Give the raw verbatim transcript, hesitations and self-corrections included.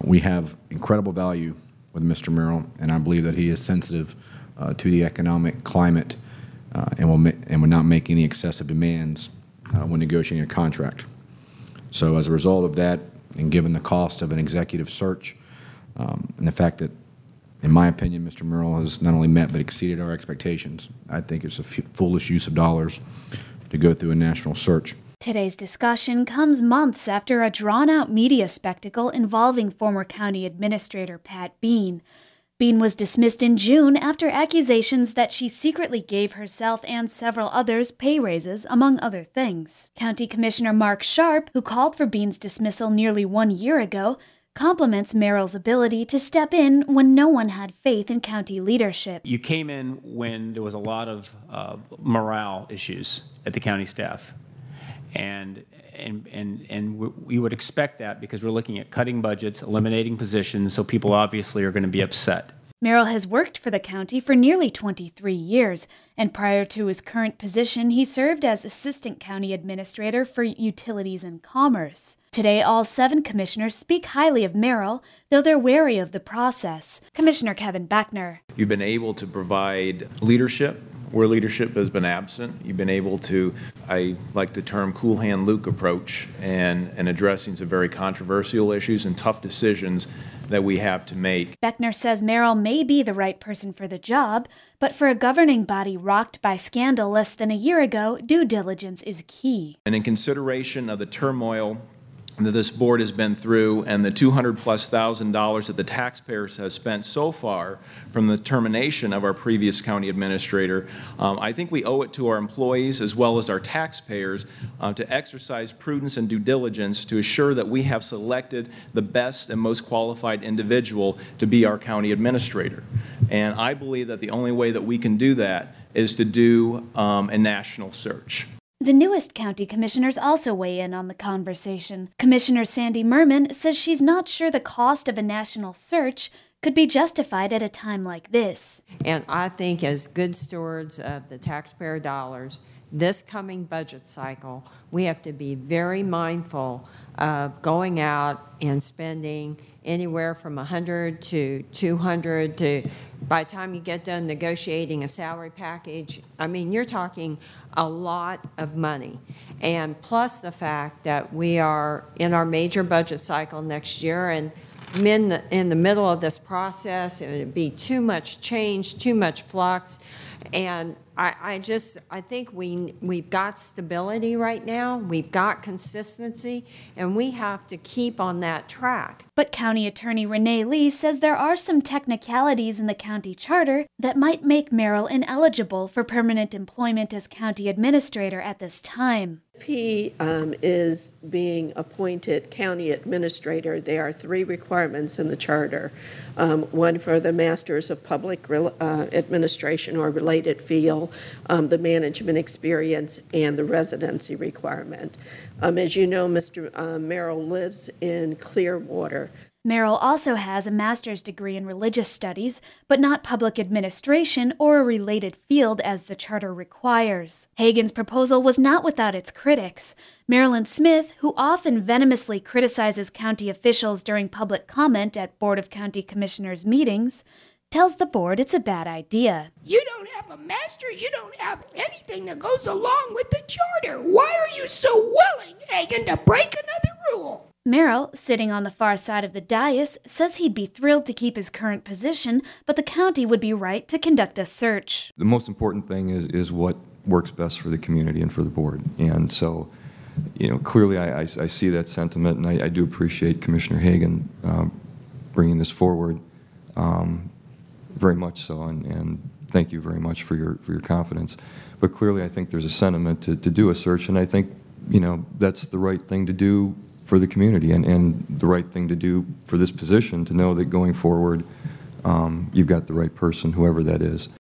we have incredible value with Mister Merrill, and I believe that he is sensitive uh, to the economic climate uh, and will ma- and will not make any excessive demands uh, when negotiating a contract. So as a result of that, and given the cost of an executive search, um, and the fact that, in my opinion, Mister Merrill has not only met but exceeded our expectations, I think it's a f- foolish use of dollars to go through a national search. Today's discussion comes months after a drawn-out media spectacle involving former county administrator Pat Bean. Bean was dismissed in June after accusations that she secretly gave herself and several others pay raises, among other things. County Commissioner Mark Sharp, who called for Bean's dismissal nearly one year ago, compliments Merrill's ability to step in when no one had faith in county leadership. You came in when there was a lot of uh, morale issues at the county staff. And, and, and, and we would expect that because we're looking at cutting budgets, eliminating positions, so people obviously are going to be upset. Merrill has worked for the county for nearly twenty-three years, and prior to his current position, he served as Assistant County Administrator for Utilities and Commerce. Today, all seven commissioners speak highly of Merrill, though they're wary of the process. Commissioner Kevin Beckner. You've been able to provide leadership where leadership has been absent. You've been able to, I like the term cool hand Luke approach, and, and addressing some very controversial issues and tough decisions that we have to make. Beckner says Merrill may be the right person for the job, but for a governing body rocked by scandal less than a year ago, due diligence is key. And in consideration of the turmoil that this board has been through and the two hundred plus thousand dollars that the taxpayers have spent so far from the termination of our previous county administrator, um, I think we owe it to our employees as well as our taxpayers uh, to exercise prudence and due diligence to assure that we have selected the best and most qualified individual to be our county administrator. And I believe that the only way that we can do that is to do um, a national search. The newest county commissioners also weigh in on the conversation. Commissioner Sandy Merman says she's not sure the cost of a national search could be justified at a time like this. And I think as good stewards of the taxpayer dollars, this coming budget cycle, we have to be very mindful of going out and spending anywhere from one hundred to two hundred to, by the time you get done negotiating a salary package, I mean, you're talking a lot of money. And plus the fact that we are in our major budget cycle next year, and in the, in the middle of this process, it would be too much change, too much flux. And I, I just, I think we, we've got stability right now, we've got consistency, and we have to keep on that track. But County Attorney Renee Lee says there are some technicalities in the county charter that might make Merrill ineligible for permanent employment as county administrator at this time. If he um, is being appointed county administrator, there are three requirements in the charter. Um, one for the Masters of Public uh, Administration or related field, um, the management experience, and the residency requirement. Um, as you know, Mister Uh, Merrill lives in Clearwater. Merrill also has a master's degree in religious studies, but not public administration or a related field as the charter requires. Hagan's proposal was not without its critics. Marilyn Smith, who often venomously criticizes county officials during public comment at Board of County Commissioners meetings, tells the board it's a bad idea. You don't have a master's, you don't have anything that goes along with the charter. Why are you so willing, Hagan, to break another rule? Merrill, sitting on the far side of the dais, says he'd be thrilled to keep his current position, but the county would be right to conduct a search. The most important thing is, is what works best for the community and for the board. And so, you know, clearly I, I, I see that sentiment, and I, I do appreciate Commissioner Hagan uh, bringing this forward. Um, very much so, and, and thank you very much for your for your confidence. But clearly I think there's a sentiment to, to do a search, and I think, you know, that's the right thing to do for the community, and, and the right thing to do for this position, to know that going forward um, you've got the right person, whoever that is.